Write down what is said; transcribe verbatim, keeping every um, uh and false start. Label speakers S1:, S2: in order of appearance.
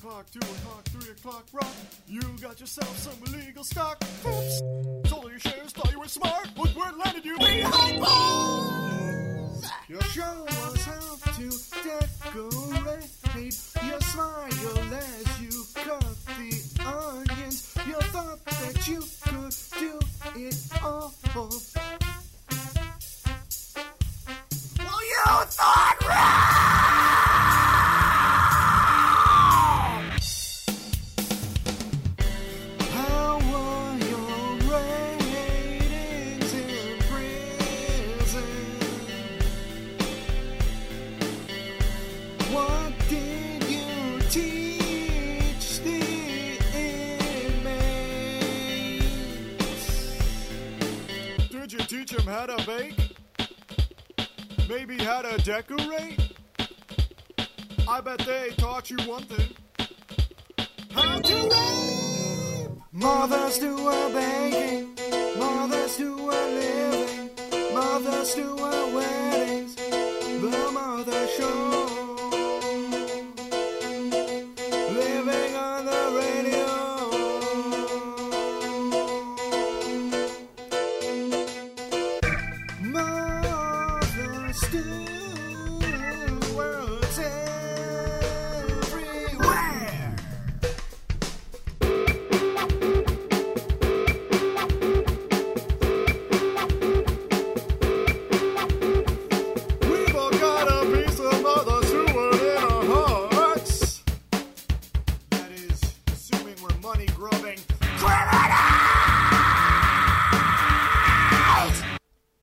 S1: o'clock, two o'clock, three o'clock, rock. You got yourself some illegal stock. Oops. Sold all your shares, thought you were smart. Look where it landed you behind bars. Your show was how to decorate your smile as you cut the onions. You thought that you could do it all. Well, you thought wrong! How were your ratings in prison? What did you teach the inmates? Did you teach them how to bake? Maybe how to decorate? I bet they taught you one thing. How to rape! Mothers do a baking, mothers do a living, mothers do a weddings, the mother show. Living on the radio. Mothers do